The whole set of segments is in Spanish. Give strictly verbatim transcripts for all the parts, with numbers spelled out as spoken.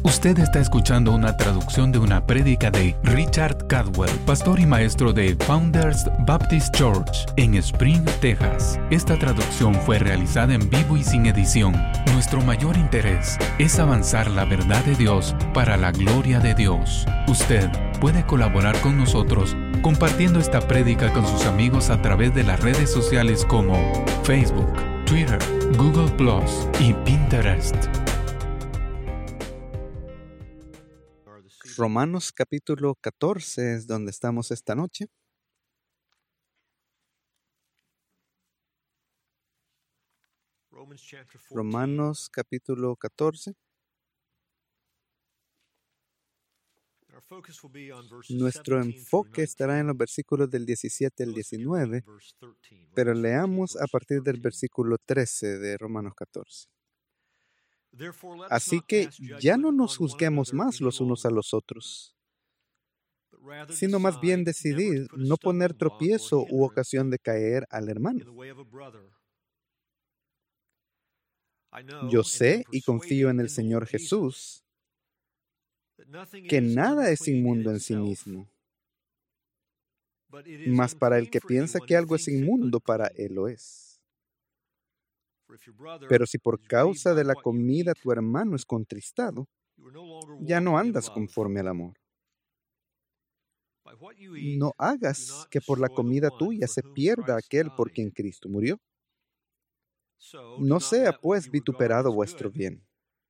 Usted está escuchando una traducción de una prédica de Richard Cadwell, pastor y maestro de Founders Baptist Church en Spring, Texas. Esta traducción fue realizada en vivo y sin edición. Nuestro mayor interés es avanzar la verdad de Dios para la gloria de Dios. Usted puede colaborar con nosotros compartiendo esta prédica con sus amigos a través de las redes sociales como Facebook, Twitter, Google plus, y Pinterest. Romanos capítulo catorce es donde estamos esta noche. Romanos capítulo catorce. Nuestro enfoque estará en los versículos del diecisiete al diecinueve, pero leamos a partir del versículo trece de Romanos catorce. Así que ya no nos juzguemos más los unos a los otros, sino más bien decidid no poner tropiezo u ocasión de caer al hermano. Yo sé y confío en el Señor Jesús que nada es inmundo en sí mismo, mas para el que piensa que algo es inmundo, para él lo es. Pero si por causa de la comida tu hermano es contristado, ya no andas conforme al amor. No hagas que por la comida tuya se pierda aquel por quien Cristo murió. No sea pues vituperado vuestro bien.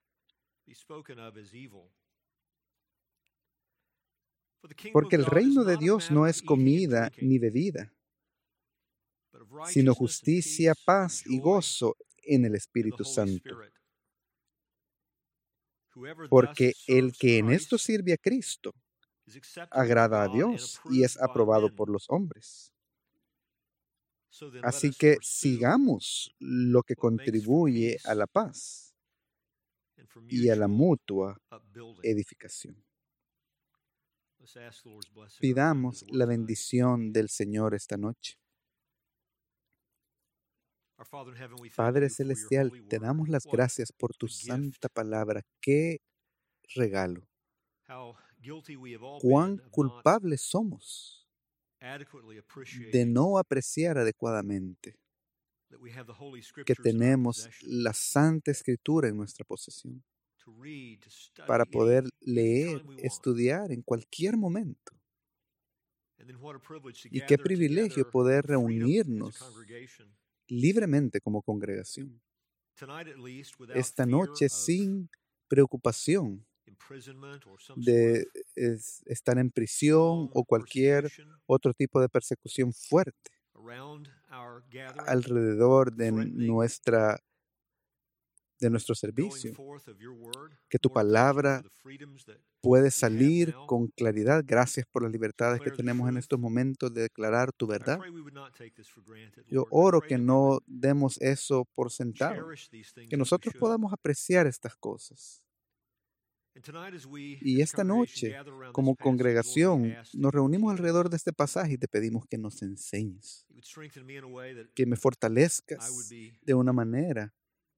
Porque el reino de Dios no es comida ni bebida, sino justicia, paz y gozo en el Espíritu Santo. Porque el que en esto sirve a Cristo agrada a Dios y es aprobado por los hombres. Así que sigamos lo que contribuye a la paz y a la mutua edificación. Pidamos la bendición del Señor esta noche. Padre Celestial, te damos las gracias por tu santa palabra. ¡Qué regalo! ¡Cuán culpables somos de no apreciar adecuadamente que tenemos la Santa Escritura en nuestra posesión para poder leer, estudiar en cualquier momento? Y qué privilegio poder reunirnos libremente como congregación. Esta noche sin preocupación de es, estar en prisión o cualquier otro tipo de persecución fuerte alrededor de nuestra de nuestro servicio. Que tu palabra puede salir con claridad. Gracias por las libertades que tenemos en estos momentos de declarar tu verdad. Yo oro que no demos eso por sentado, que nosotros podamos apreciar estas cosas. Y esta noche, como congregación, nos reunimos alrededor de este pasaje y te pedimos que nos enseñes, que me fortalezcas de una manera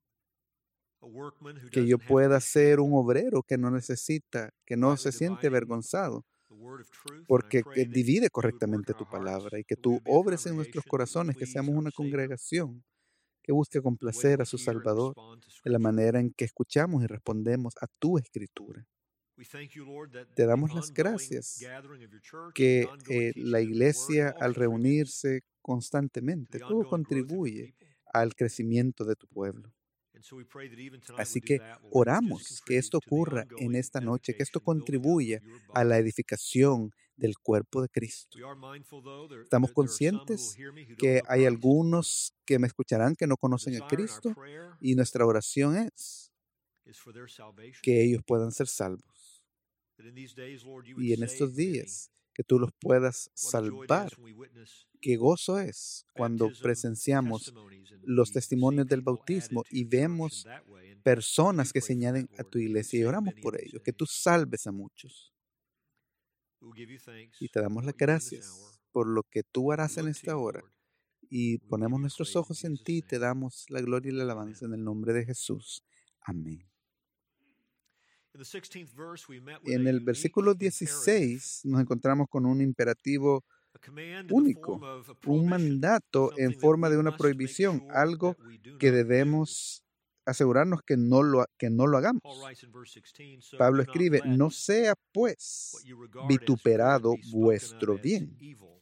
que yo pueda ser un obrero que no necesita, que no se siente avergonzado, porque que divide correctamente tu palabra y que tú obres en nuestros corazones, que seamos una congregación que busque complacer a su Salvador de la manera en que escuchamos y respondemos a tu Escritura. Te damos las gracias que eh, la iglesia, al reunirse constantemente, todo contribuye al crecimiento de tu pueblo. Así que oramos que esto ocurra en esta noche, que esto contribuya a la edificación del cuerpo de Cristo. Estamos conscientes que hay algunos que me escucharán que no conocen a Cristo, y nuestra oración es que ellos puedan ser salvos. Y en estos días, que tú los puedas salvar. Qué gozo es cuando presenciamos los testimonios del bautismo y vemos personas que se añaden a tu iglesia, y oramos por ellos, que tú salves a muchos. Y te damos las gracias por lo que tú harás en esta hora, y ponemos nuestros ojos en ti y te damos la gloria y la alabanza en el nombre de Jesús. Amén. En el versículo dieciséis nos encontramos con un imperativo único, un mandato en forma de una prohibición, algo que debemos asegurarnos que no lo, que no lo hagamos. Pablo escribe, no sea pues vituperado vuestro bien.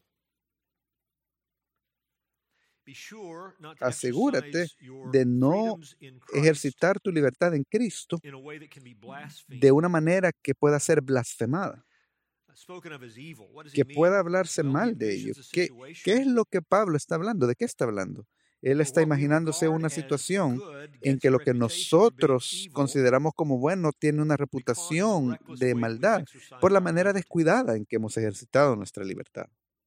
Asegúrate de no ejercitar tu libertad en Cristo de una manera que pueda ser blasfemada, que pueda hablarse mal de ello. ¿Qué, ¿Qué es lo que Pablo está hablando? ¿De qué está hablando? Él está imaginándose una situación en que lo que nosotros consideramos como bueno tiene una reputación de maldad por la manera descuidada en que hemos ejercitado nuestra libertad.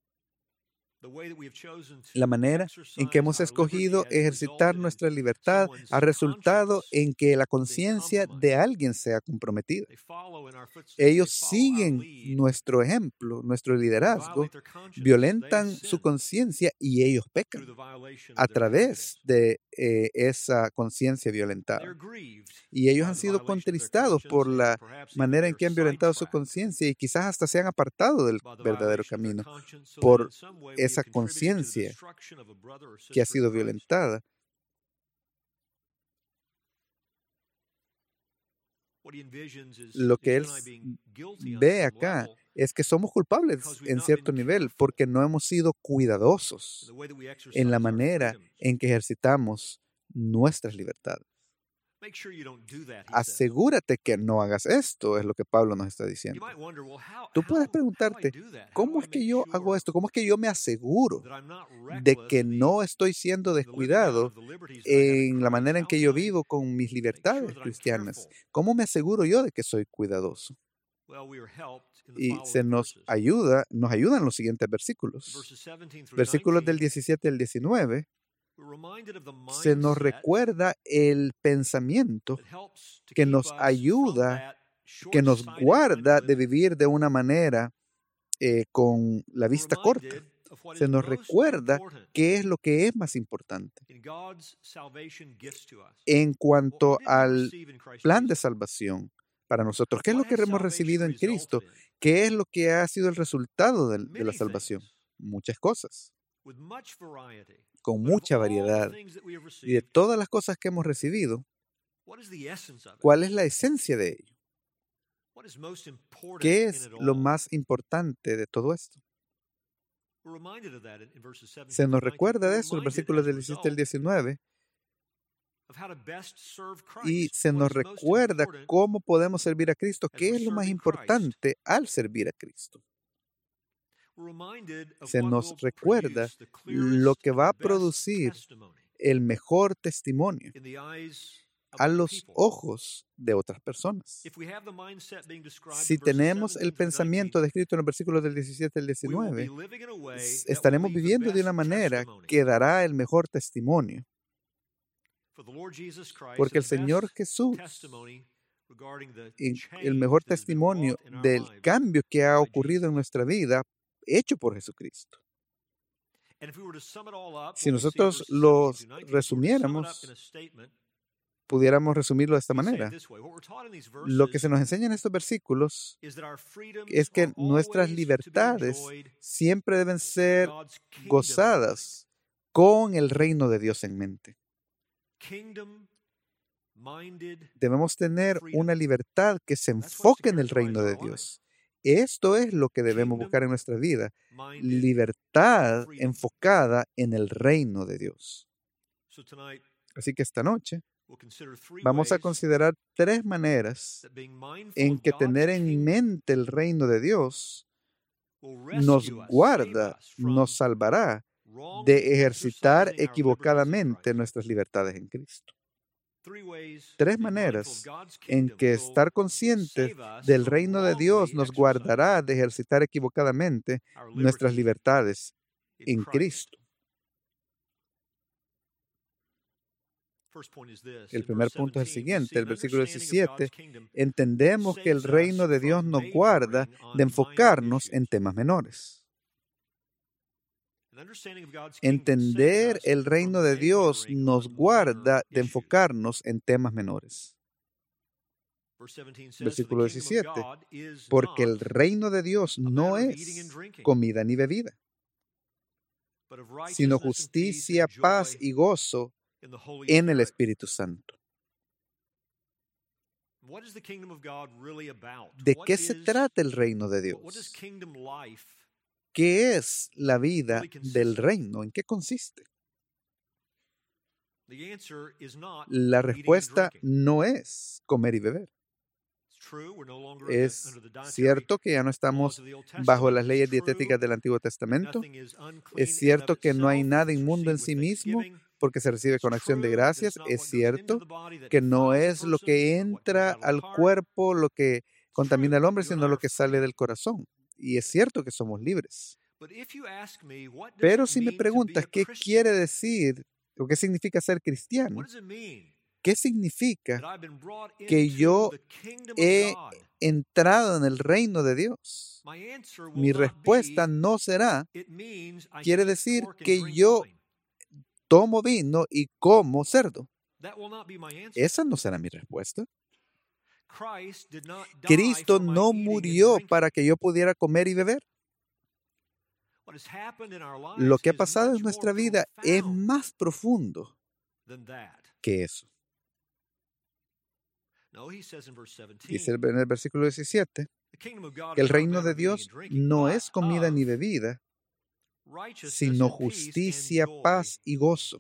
La manera en que hemos escogido ejercitar nuestra libertad ha resultado en que la conciencia de alguien sea comprometida. Ellos siguen nuestro ejemplo, nuestro liderazgo, violentan su conciencia y ellos pecan a través de eh, esa conciencia violentada. Y ellos han sido contristados por la manera en que han violentado su conciencia y quizás hasta se han apartado del verdadero camino por esa conciencia que ha sido violentada. Lo que él ve acá es que somos culpables en cierto nivel porque no hemos sido cuidadosos en la manera en que ejercitamos nuestras libertades. Asegúrate que no hagas esto, es lo que Pablo nos está diciendo. Tú puedes preguntarte, ¿cómo es que yo hago esto? ¿Cómo es que yo me aseguro de que no estoy siendo descuidado en la manera en que yo vivo con mis libertades cristianas? ¿Cómo me aseguro yo de que soy cuidadoso? Y se nos ayuda, nos ayudan los siguientes versículos. Versículos del diecisiete al diecinueve. Se nos recuerda el pensamiento que nos ayuda, que nos guarda de vivir de una manera eh, con la vista corta. Se nos recuerda qué es lo que es más importante en cuanto al plan de salvación para nosotros. ¿Qué es lo que hemos recibido en Cristo? ¿Qué es lo que ha sido el resultado de, de la salvación? Muchas cosas, con mucha variedad. Y de todas las cosas que hemos recibido, ¿cuál es la esencia de ello? ¿Qué es lo más importante de todo esto? Se nos recuerda de eso en el versículo del diecisiete al diecinueve. Y se nos recuerda cómo podemos servir a Cristo, qué es lo más importante al servir a Cristo. Se nos recuerda lo que va a producir el mejor testimonio a los ojos de otras personas. Si tenemos el pensamiento descrito en los versículos del diecisiete al diecinueve, estaremos viviendo de una manera que dará el mejor testimonio. Porque el Señor Jesús, el mejor testimonio del cambio que ha ocurrido en nuestra vida, hecho por Jesucristo. Si nosotros lo resumiéramos, pudiéramos resumirlo de esta manera. Lo que se nos enseña en estos versículos es que nuestras libertades siempre deben ser gozadas con el reino de Dios en mente. Debemos tener una libertad que se enfoque en el reino de Dios. Esto es lo que debemos buscar en nuestra vida. Libertad enfocada en el reino de Dios. Así que esta noche vamos a considerar tres maneras en que tener en mente el reino de Dios nos guarda, nos salvará de ejercitar equivocadamente nuestras libertades en Cristo. Tres maneras en que estar consciente del reino de Dios nos guardará de ejercitar equivocadamente nuestras libertades en Cristo. El primer punto es el siguiente, el versículo diecisiete. Entendemos que el reino de Dios nos guarda de enfocarnos en temas menores. Entender el reino de Dios nos guarda de enfocarnos en temas menores. Versículo diecisiete. Porque el reino de Dios no es comida ni bebida, sino justicia, paz y gozo en el Espíritu Santo. ¿De qué se trata el reino de Dios? ¿Qué es la vida del reino? ¿En qué consiste? La respuesta no es comer y beber. Es cierto que ya no estamos bajo las leyes dietéticas del Antiguo Testamento. Es cierto que no hay nada inmundo en sí mismo porque se recibe con acción de gracias. Es cierto que no es lo que entra al cuerpo lo que contamina al hombre, sino lo que sale del corazón. Y es cierto que somos libres. Pero si me preguntas qué quiere decir o qué significa ser cristiano, ¿qué significa que yo he entrado en el reino de Dios? Mi respuesta no será, quiere decir que yo tomo vino y como cerdo. Esa no será mi respuesta. Cristo no murió para que yo pudiera comer y beber. Lo que ha pasado en nuestra vida es más profundo que eso. Dice en el versículo diecisiete que el reino de Dios no es comida ni bebida, sino justicia, paz y gozo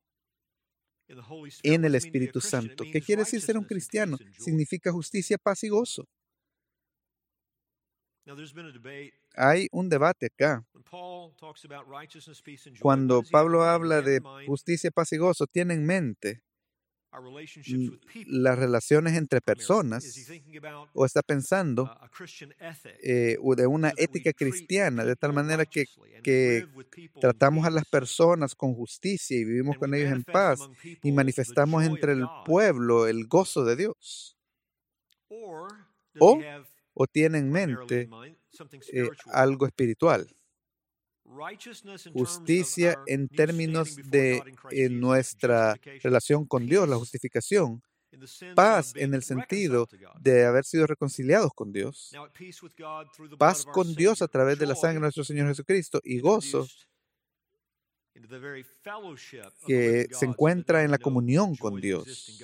en el Espíritu Santo. ¿Qué quiere decir ser un cristiano? Significa justicia, paz y gozo. Hay un debate acá. Cuando Pablo habla de justicia, paz y gozo, tiene en mente las relaciones entre personas, o está pensando eh, de una ética cristiana, de tal manera que, que tratamos a las personas con justicia y vivimos con ellos en paz y manifestamos entre el pueblo el gozo de Dios. O, o tiene en mente eh, algo espiritual. Justicia en términos de eh, nuestra relación con Dios, la justificación. Paz en el sentido de haber sido reconciliados con Dios. Paz con Dios a través de la sangre de nuestro Señor Jesucristo. Y gozo que se encuentra en la comunión con Dios.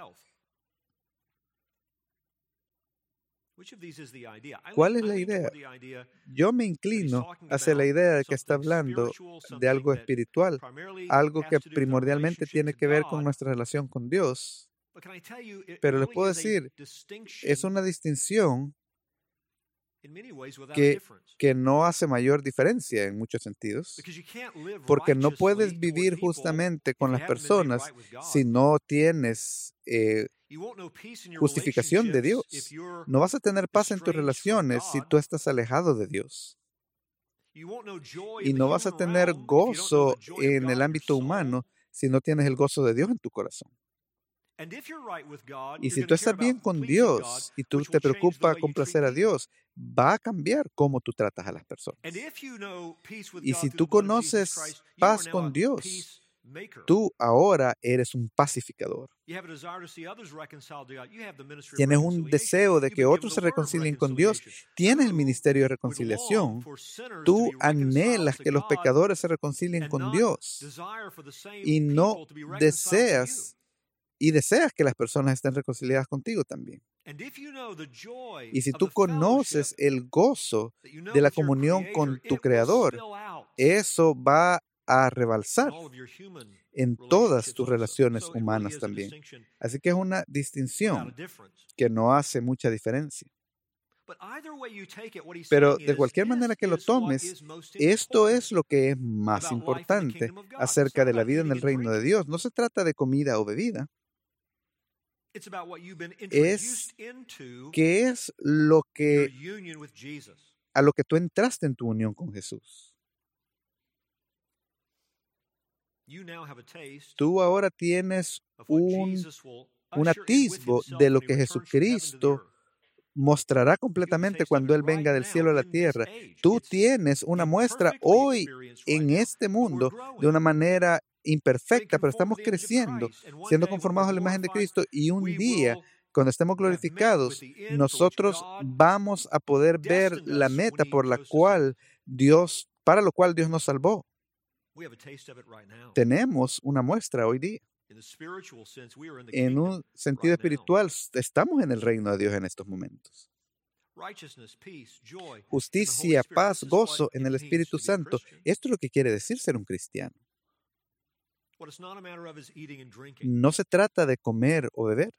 ¿Cuál es la idea? Yo me inclino hacia la idea de que está hablando de algo espiritual, algo que primordialmente tiene que ver con nuestra relación con Dios. Pero les puedo decir, es una distinción que, que no hace mayor diferencia en muchos sentidos, porque no puedes vivir justamente con las personas si no tienes eh, justificación de Dios. No vas a tener paz en tus relaciones si tú estás alejado de Dios. Y no vas a tener gozo en el ámbito humano si no tienes el gozo de Dios en tu corazón. Y si tú estás bien con Dios y tú te preocupas complacer a Dios, va a cambiar cómo tú tratas a las personas. Y si tú conoces paz con Dios, tú ahora eres un pacificador. Tienes un deseo de que otros se reconcilien con Dios. Tienes el ministerio de reconciliación. Tú anhelas que los pecadores se reconcilien con Dios. Y no deseas Y deseas que las personas estén reconciliadas contigo también. Y si tú conoces el gozo de la comunión con tu Creador, eso va a rebalsar en todas tus relaciones humanas también. Así que es una distinción que no hace mucha diferencia. Pero de cualquier manera que lo tomes, esto es lo que es más importante acerca de la vida en el reino de Dios. No se trata de comida o bebida. Es qué es lo que a lo que tú entraste en tu unión con Jesús. Tú ahora tienes un, un atisbo de lo que Jesucristo mostrará completamente cuando Él venga del cielo a la tierra. Tú tienes una muestra hoy en este mundo de una manera imperfecta, pero estamos creciendo, siendo conformados a la imagen de Cristo, y un día Cuando estemos glorificados, nosotros vamos a poder ver la meta por la cual Dios, para lo cual Dios nos salvó. Tenemos una muestra hoy día. En un sentido espiritual, estamos en el reino de Dios en estos momentos. Justicia, paz, gozo en el Espíritu Santo. Esto es lo que quiere decir ser un cristiano. No se trata de comer o beber.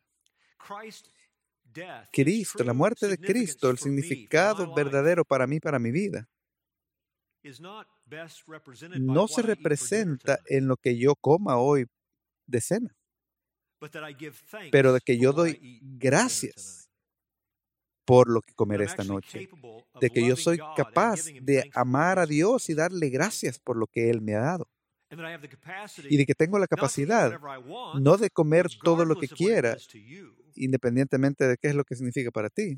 Cristo, la muerte de Cristo, el significado verdadero para mí, para mi vida, no se representa en lo que yo coma hoy de cena, pero de que yo doy gracias por lo que comeré esta noche, de que yo soy capaz de amar a Dios y darle gracias por lo que Él me ha dado, y de que tengo la capacidad no de comer todo lo que quiera, independientemente de qué es lo que significa para ti,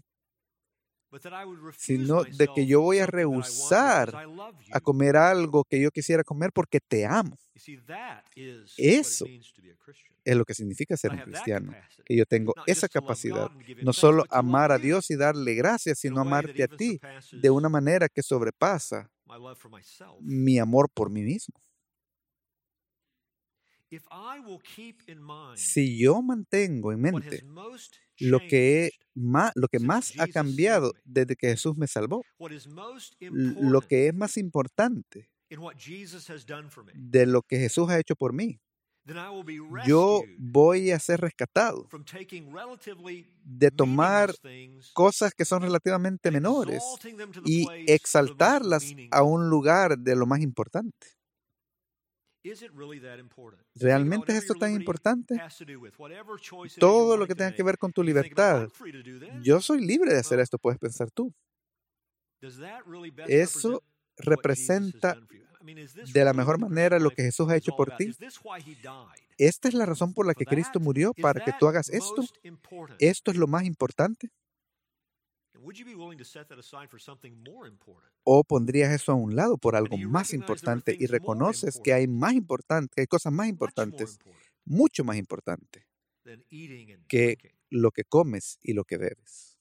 sino de que yo voy a rehusar a comer algo que yo quisiera comer porque te amo. Eso es lo que significa ser un cristiano, que yo tengo esa capacidad, no solo amar a Dios y darle gracias, sino amarte a ti de una manera que sobrepasa mi amor por mí mismo. Si yo mantengo en mente lo que, más, lo que más ha cambiado desde que Jesús me salvó, lo que es más importante de lo que Jesús ha hecho por mí, yo voy a ser rescatado de tomar cosas que son relativamente menores y exaltarlas a un lugar de lo más importante. ¿Realmente es esto tan importante? Todo lo que tenga que ver con tu libertad. Yo soy libre de hacer esto, puedes pensar tú. ¿Eso representa de la mejor manera lo que Jesús ha hecho por ti? ¿Esta es la razón por la que Cristo murió, para que tú hagas esto? ¿Esto es lo más importante? ¿O pondrías eso a un lado por algo más importante y reconoces que hay más importante, que hay cosas más importantes, mucho más importantes que lo que comes y lo que bebes?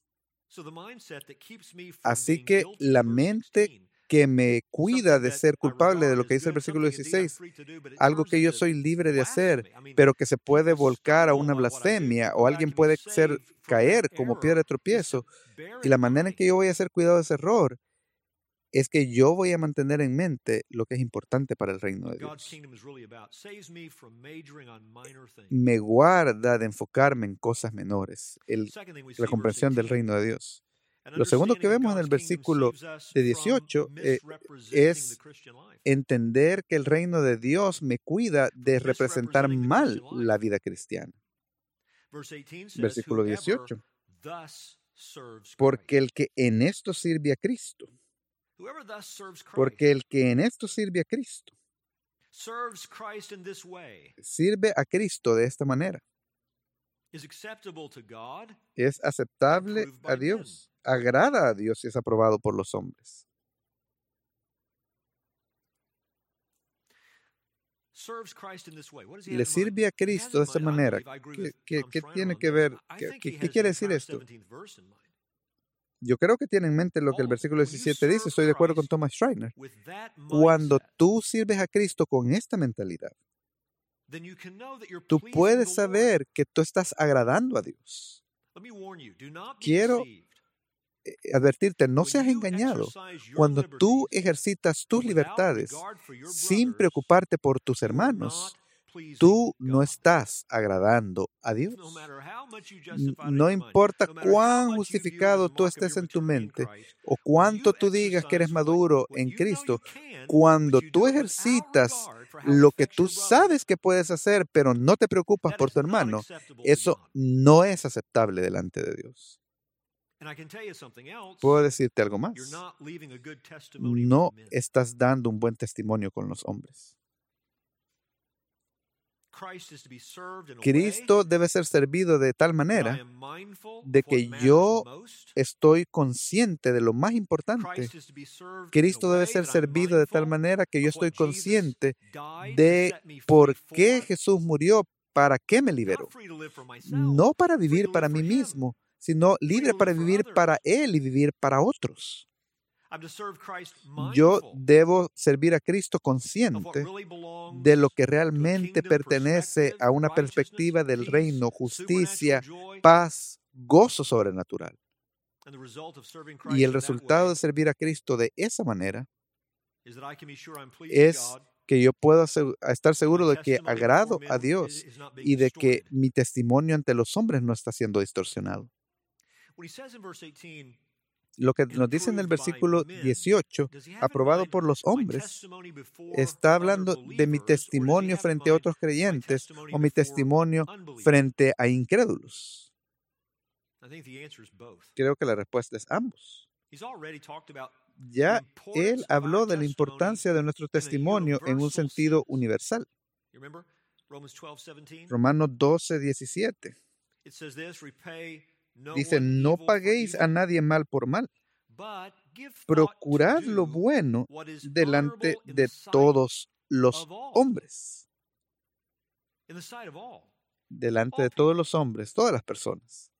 Así que la mente que me cuida de ser culpable de lo que dice el versículo dieciséis, algo que yo soy libre de hacer, pero que se puede volcar a una blasfemia, o alguien puede ser, caer como piedra de tropiezo, y la manera en que yo voy a hacer cuidado de ese error es que yo voy a mantener en mente lo que es importante para el reino de Dios. Me guarda de enfocarme en cosas menores, el, la comprensión del reino de Dios. Lo segundo que vemos en el versículo de dieciocho eh, es entender que el reino de Dios me cuida de representar mal la vida cristiana. Versículo dieciocho. Porque el que en esto sirve a Cristo, porque el que en esto sirve a Cristo, sirve a Cristo de esta manera. Es aceptable a Dios, agrada a Dios y es aprobado por los hombres. Le sirve a Cristo de esta manera. ¿Qué, qué, qué tiene que ver? ¿Qué, qué, qué quiere decir esto? Yo creo que tiene en mente lo que el versículo diecisiete dice. Estoy de acuerdo con Thomas Schreiner. Cuando tú sirves a Cristo con esta mentalidad, tú puedes saber que tú estás agradando a Dios. Quiero advertirte, no seas engañado. Cuando tú ejercitas tus libertades sin preocuparte por tus hermanos, tú no estás agradando a Dios. No importa cuán justificado tú estés en tu mente o cuánto tú digas que eres maduro en Cristo, cuando tú ejercitas lo que tú sabes que puedes hacer, pero no te preocupas por tu hermano, eso no es aceptable delante de Dios. Puedo decirte algo más. No estás dando un buen testimonio con los hombres. Cristo debe ser servido de tal manera de que yo estoy consciente de lo más importante. Cristo debe ser servido de tal manera que yo estoy consciente de por qué Jesús murió ¿para qué me liberó? No para vivir para mí mismo, sino libre para vivir para Él y vivir para otros. Yo debo servir a Cristo consciente de lo que realmente pertenece a una perspectiva del reino, justicia, paz, gozo sobrenatural. Y el resultado de servir a Cristo de esa manera es que yo puedo estar seguro de que agrado a Dios y de que mi testimonio ante los hombres no está siendo distorsionado. Lo que nos dice en el versículo dieciocho, aprobado por los hombres, está hablando de mi testimonio frente a otros creyentes o mi testimonio frente a incrédulos. Creo que la respuesta es ambos. Ya él habló de la importancia de nuestro testimonio en un sentido universal. Romanos doce, diecisiete. Dice, no paguéis a nadie mal por mal. Procurad lo bueno delante de todos los hombres. Delante de todos los hombres, todas las personas.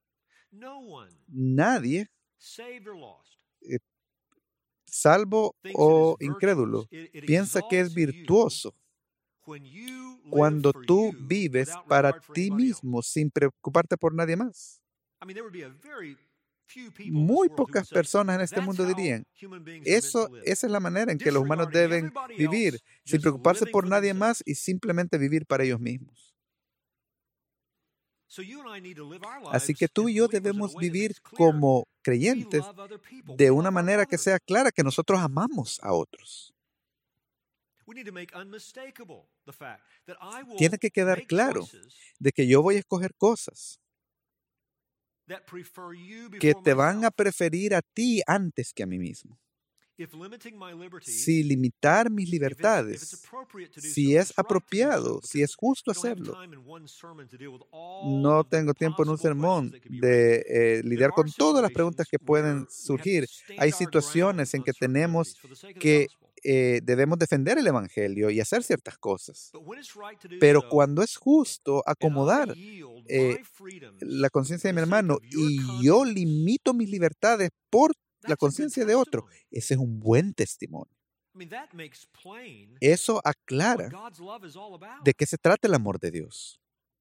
Nadie, eh, salvo o incrédulo, piensa que es virtuoso cuando tú vives para ti mismo sin preocuparte por nadie más. Muy pocas personas en este mundo dirían, eso, esa es la manera en que los humanos deben vivir, sin preocuparse por nadie más y simplemente vivir para ellos mismos. Así que tú y yo debemos vivir como creyentes de una manera que sea clara que nosotros amamos a otros. Tiene que quedar claro de que yo voy a escoger cosas que te van a preferir a ti antes que a mí mismo. Si limitar mis libertades, si es apropiado, si es justo hacerlo, no tengo tiempo en un sermón de eh, lidiar con todas las preguntas que pueden surgir. Hay situaciones en que tenemos que eh, debemos defender el Evangelio y hacer ciertas cosas. Pero cuando es justo acomodar eh, la conciencia de mi hermano y yo limito mis libertades por la conciencia de otro, ese es un buen testimonio. Eso aclara de qué se trata el amor de Dios.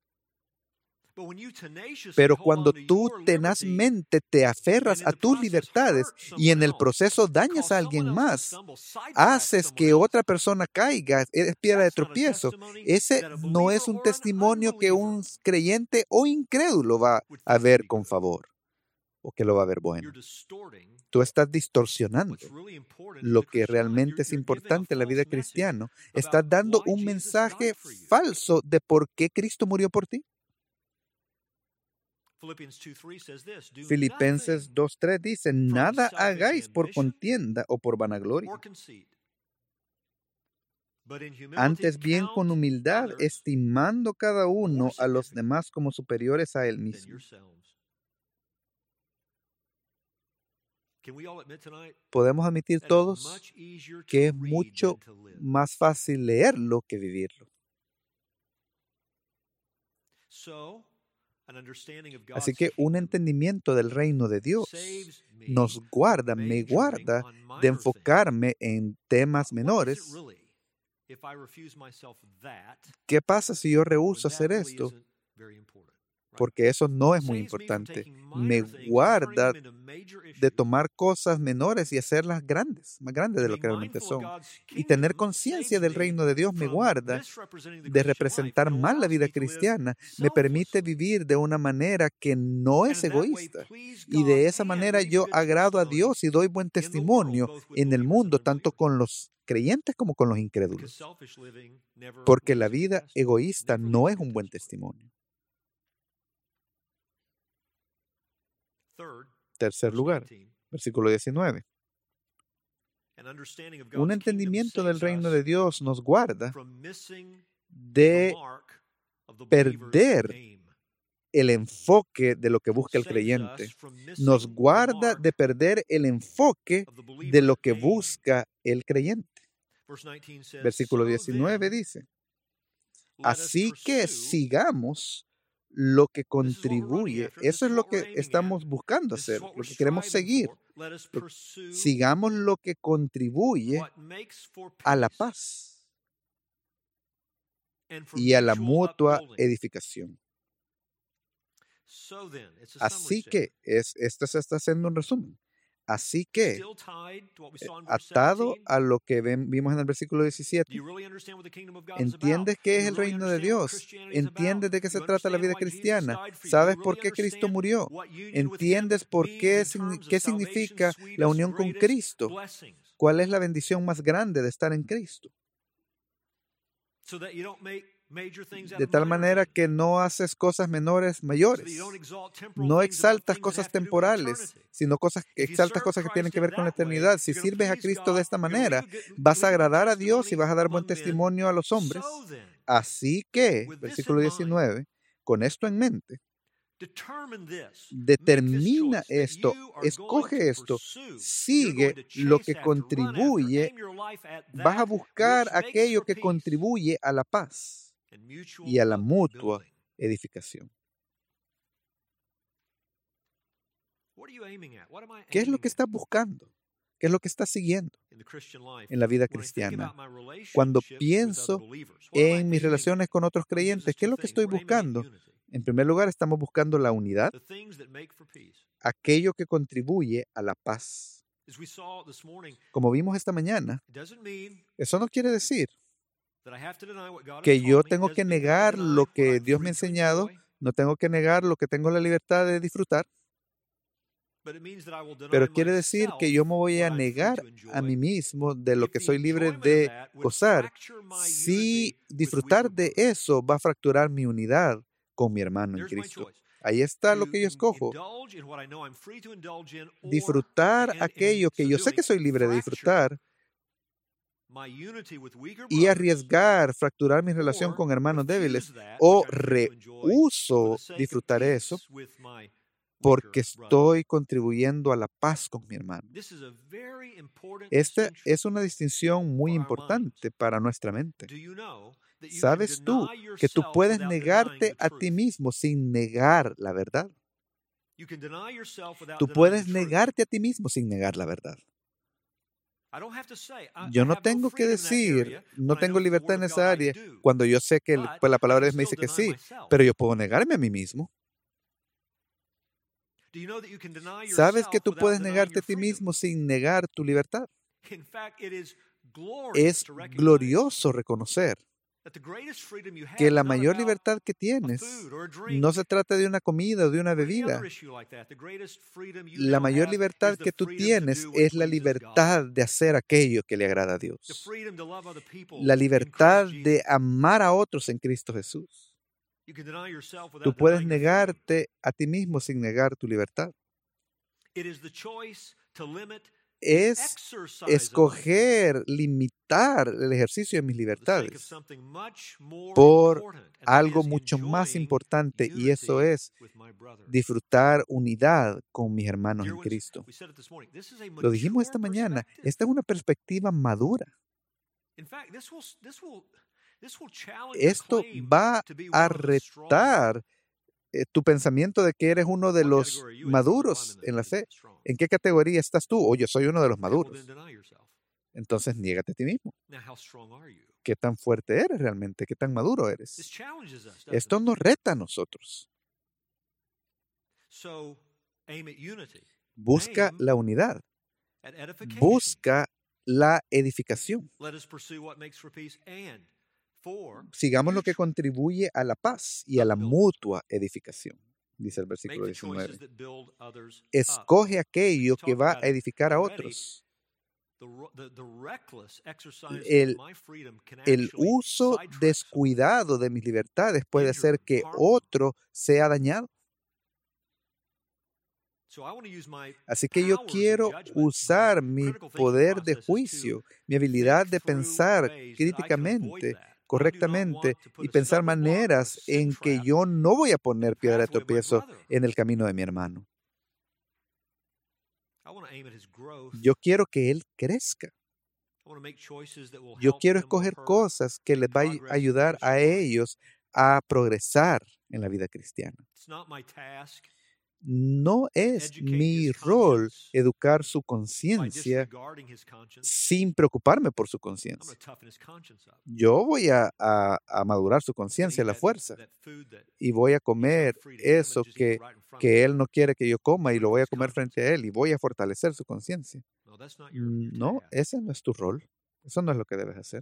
Pero cuando tú tenazmente te aferras a tus libertades y en el proceso dañas a alguien más, haces que otra persona caiga, es piedra de tropiezo, ese no es un testimonio que un creyente o incrédulo va a ver con favor o que lo va a ver bueno. Tú estás distorsionando lo que realmente es importante en la vida cristiana. Estás dando un mensaje falso de por qué Cristo murió por ti. Filipenses dos tres dice, nada hagáis por contienda o por vanagloria. Antes bien con humildad, estimando cada uno a los demás como superiores a él mismo. Podemos admitir todos que es mucho más fácil leerlo que vivirlo. Así que un entendimiento del reino de Dios nos guarda, me guarda de enfocarme en temas menores. ¿Qué pasa si yo rehúso hacer esto? Porque eso no es muy importante. Me guarda de tomar cosas menores y hacerlas grandes, más grandes de lo que realmente son. Y tener conciencia del reino de Dios me guarda de representar mal la vida cristiana. Me permite vivir de una manera que no es egoísta. Y de esa manera yo agrado a Dios y doy buen testimonio en el mundo, tanto con los creyentes como con los incrédulos. Porque la vida egoísta no es un buen testimonio. Tercer lugar, versículo diecinueve. Un entendimiento del reino de Dios nos guarda de perder el enfoque de lo que busca el creyente. Nos guarda de perder el enfoque de lo que busca el creyente. Versículo diecinueve dice, Así que sigamos lo que contribuye. Eso es lo que estamos buscando hacer, lo que queremos seguir. Lo- Sigamos lo que contribuye a la paz y a la mutua edificación. Así que, es, esto se está haciendo un resumen. Así que, eh, atado a lo que ven- vimos en el versículo diecisiete, ¿entiendes qué es el reino de Dios? ¿Entiendes de qué se trata la vida cristiana? ¿Sabes por qué Cristo murió? ¿Entiendes por qué, signi- qué significa la unión con Cristo? ¿Cuál es la bendición más grande de estar en Cristo? De tal manera que no haces cosas menores mayores. No exaltas cosas temporales, sino cosas, exaltas cosas que tienen que ver con la eternidad. Si sirves a Cristo de esta manera, vas a agradar a Dios y vas a dar buen testimonio a los hombres. Así que, versículo diecinueve, con esto en mente, determina esto, escoge esto, sigue lo que contribuye, vas a buscar aquello que contribuye a la paz y a la mutua edificación. ¿Qué es lo que estás buscando? ¿Qué es lo que estás siguiendo en la vida cristiana? Cuando pienso en mis relaciones con otros creyentes, ¿qué es lo que estoy buscando? En primer lugar, estamos buscando la unidad, aquello que contribuye a la paz. Como vimos esta mañana, eso no quiere decir que yo tengo que negar lo que Dios me ha enseñado, no tengo que negar lo que tengo la libertad de disfrutar, pero quiere decir que yo me voy a negar a mí mismo de lo que soy libre de gozar. Si disfrutar de eso va a fracturar mi unidad con mi hermano en Cristo. Ahí está lo que yo escojo. Disfrutar aquello que yo sé que soy libre de disfrutar y arriesgar fracturar mi relación con hermanos débiles, o rehúso disfrutar eso porque estoy contribuyendo a la paz con mi hermano. Esta es una distinción muy importante para nuestra mente. ¿Sabes tú que tú puedes negarte a ti mismo sin negar la verdad? Tú puedes negarte a ti mismo sin negar la verdad. Yo no tengo que decir, no tengo libertad en esa área, cuando yo sé que pues, la palabra de Dios me dice que sí, pero yo puedo negarme a mí mismo. ¿Sabes que tú puedes negarte a ti mismo sin negar tu libertad? Es glorioso reconocer que la mayor libertad que tienes no se trata de una comida o de una bebida. La mayor libertad que tú tienes es la libertad de hacer aquello que le agrada a Dios. La libertad de amar a otros en Cristo Jesús. Tú puedes negarte a ti mismo sin negar tu libertad. Es escoger limitar el ejercicio de mis libertades por algo mucho más importante, y eso es disfrutar unidad con mis hermanos en Cristo. Lo dijimos esta mañana, esta es una perspectiva madura. Esto va a retar eh, tu pensamiento de que eres uno de los maduros en la fe. ¿En qué categoría estás tú? O yo soy uno de los maduros. Entonces, niégate a ti mismo. ¿Qué tan fuerte eres realmente? ¿Qué tan maduro eres? Esto nos reta a nosotros. Busca la unidad. Busca la edificación. Sigamos lo que contribuye a la paz y a la mutua edificación, dice el versículo diecinueve. Escoge aquello que va a edificar a otros. El, el uso descuidado de mis libertades puede hacer que otro sea dañado. Así que yo quiero usar mi poder de juicio, mi habilidad de pensar críticamente, correctamente, y pensar maneras en que yo no voy a poner piedra de tropiezo en el camino de mi hermano. Yo quiero que él crezca. Yo quiero escoger cosas que les va a ayudar a ellos a progresar en la vida cristiana. No es mi rol educar su conciencia sin preocuparme por su conciencia. Yo voy a, a, a madurar su conciencia a la fuerza y voy a comer eso que, que él no quiere que yo coma y lo voy a comer frente a él y voy a fortalecer su conciencia. No, ese no es tu rol. Eso no es lo que debes hacer.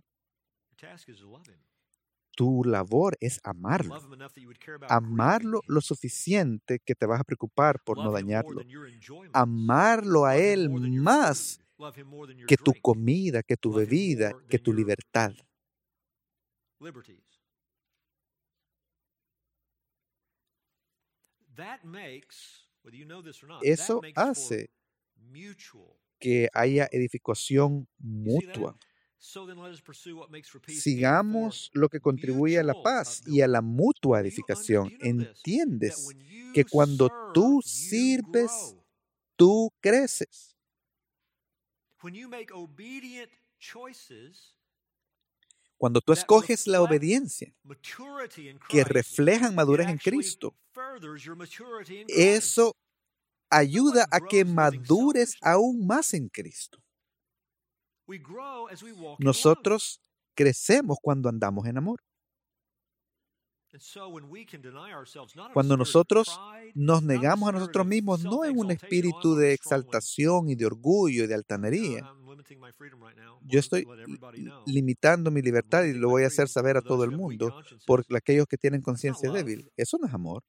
Tu labor es amarlo. Amarlo lo suficiente que te vas a preocupar por no dañarlo. Amarlo a él más que tu comida, que tu bebida, que tu libertad. Eso hace que haya edificación mutua. Sigamos lo que contribuye a la paz y a la mutua edificación. Entiendes que cuando tú sirves, tú creces. Cuando tú escoges la obediencia, que reflejan madurez en Cristo, eso ayuda a que madures aún más en Cristo. Nosotros crecemos cuando andamos en amor. Cuando nosotros nos negamos a nosotros mismos, no en un espíritu de exaltación y de orgullo y de altanería. Yo estoy limitando mi libertad y lo voy a hacer saber a todo el mundo por aquellos que tienen conciencia débil. Eso no es amor.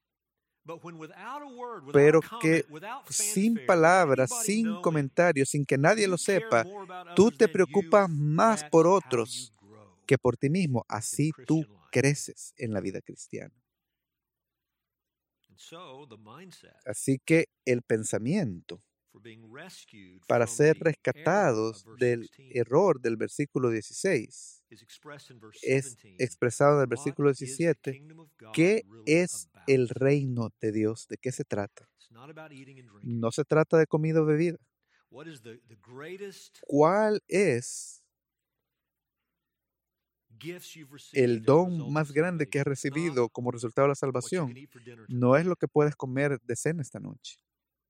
Pero que sin palabras, sin comentarios, sin que nadie lo sepa, tú te preocupas más por otros que por ti mismo. Así tú creces en la vida cristiana. Así que el pensamiento para ser rescatados del error del versículo dieciséis es expresado en el versículo diecisiete. ¿Qué es el reino de Dios? ¿De qué se trata? No se trata de comida o bebida. ¿Cuál es el don más grande que has recibido como resultado de la salvación? No es lo que puedes comer de cena esta noche.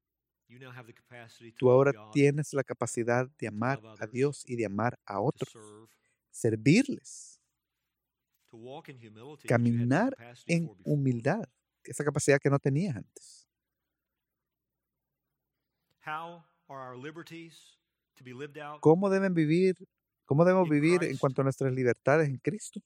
Tú ahora tienes la capacidad de amar a Dios y de amar a otros, servirles, caminar en humildad, esa capacidad que no tenías antes. ¿Cómo deben vivir, cómo debemos vivir en cuanto a nuestras libertades en Cristo?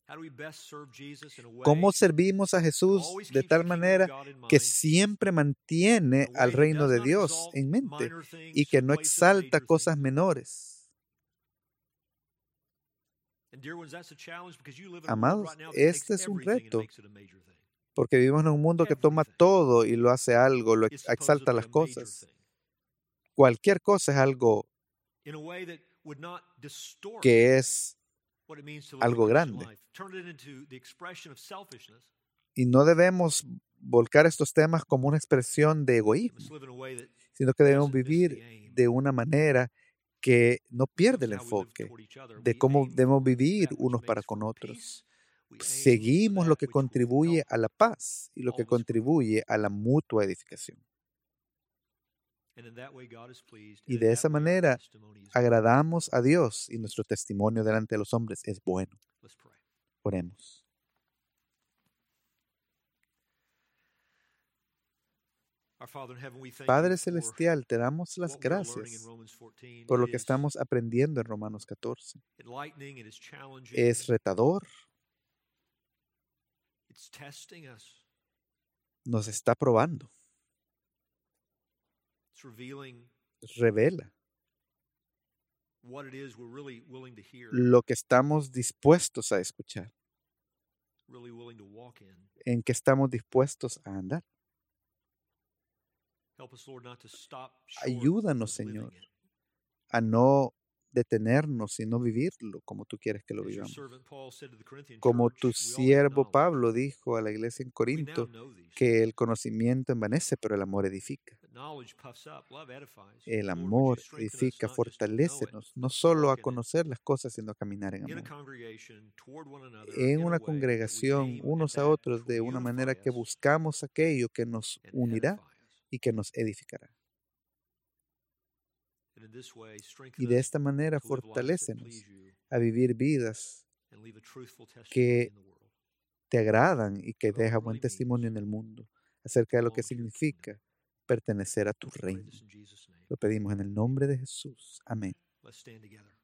¿Cómo servimos a Jesús de tal manera que siempre mantiene al reino de Dios en mente y que no exalta cosas menores? Amados, este es un reto, porque vivimos en un mundo que toma todo y lo hace algo, lo ex- exalta las cosas. Cualquier cosa es algo que es algo grande. Y no debemos volcar estos temas como una expresión de egoísmo, sino que debemos vivir de una manera que no pierde el enfoque de cómo debemos vivir unos para con otros. Seguimos lo que contribuye a la paz y lo que contribuye a la mutua edificación. Y de esa manera agradamos a Dios y nuestro testimonio delante de los hombres es bueno. Oremos. Padre Celestial, te damos las gracias por lo que estamos aprendiendo en Romanos catorce. Es retador. Nos está probando. Revela lo que estamos dispuestos a escuchar, en que estamos dispuestos a andar. Ayúdanos, Señor, a no detenernos y no vivirlo como tú quieres que lo vivamos. Como tu siervo Pablo dijo a la iglesia en Corinto, que el conocimiento envanece, pero el amor edifica. El amor edifica, fortalécenos, no solo a conocer las cosas, sino a caminar en amor. En una congregación, unos a otros, de una manera que buscamos aquello que nos unirá y que nos edificará. Y de esta manera, fortalécenos a vivir vidas que te agradan y que dejan buen testimonio en el mundo acerca de lo que significa pertenecer a tu reino. Lo pedimos en el nombre de Jesús. Amén.